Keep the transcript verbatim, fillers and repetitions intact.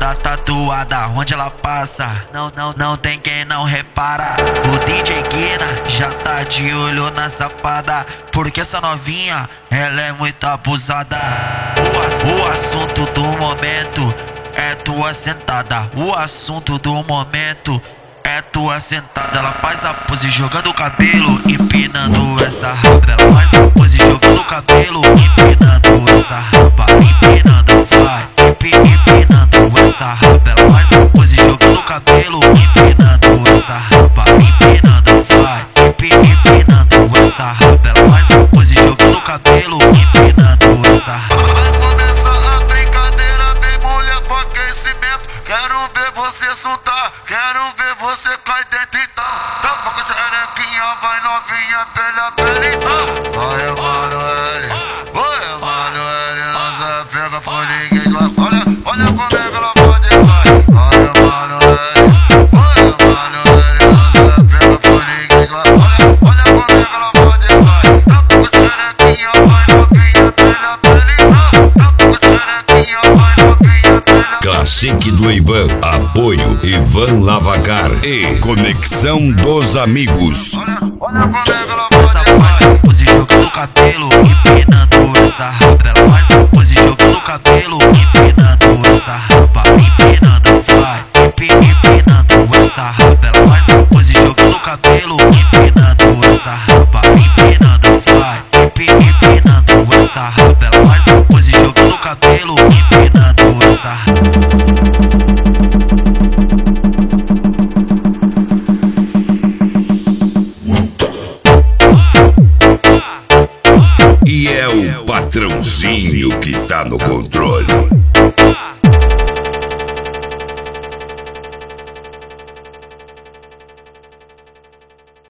toda tatuada, onde ela passa, não, não, não tem quem não repara. O D J Guina já tá de olho na safada, porque essa novinha, ela é muito abusada. O, ass o assunto do momento é tua sentada. O assunto do momento é tua sentada. Ela faz a pose jogando o cabelo, empinando essa raba. Ela faz a pose jogando o cabelo, empinando essa raba. Empinando, vai, empinando essa raba. Ela faz a pose jogando o cabelo, empinando essa raba. Empinando, vai, empinando essa raba. Ela faz a pose jogando o cabelo, empinando essa raba. Vai começar a brincadeira, vem mulher pro aquecimento. Quero ver você soltar, quero ver você cair dentro então. Tampa com xerequinha, vai novinha, pela pele então. Vai Emanuele, oi Emanuele, não se pega por ninguém. Olha, olha como é que ela pode vai. Vai Emanuele, oi Emanuele, não se pega por ninguém. Olha, olha como é que ela pode vai. Tampa com xerequinha, vai novinha, pela pele então. Tampa com xerequinha, vai novinha, pela. Classique do Ivan, apoio Ivan Lavacar e Conexão dos Amigos. Olha, olha como é que ela Essa pode faz vai. a pose jogando o cabelo, empinando essa raba. Ela faz a pose jogando o cabelo, empinando essa raba. Empinando, vai, empinando essa raba. Ela faz a pose jogando o cabelo, empinando essa raba. Empinando, vai, empinando essa raba. Ela faz a pose jogando o cabelo, empinando essa raba. E é o patrãozinho que tá no controle.